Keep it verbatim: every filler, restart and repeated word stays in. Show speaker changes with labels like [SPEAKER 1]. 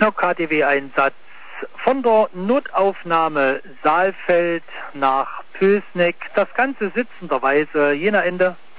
[SPEAKER 1] K D W-Einsatz von der Notaufnahme Saalfeld nach Pößneck. Das Ganze sitzenderweise jener Ende.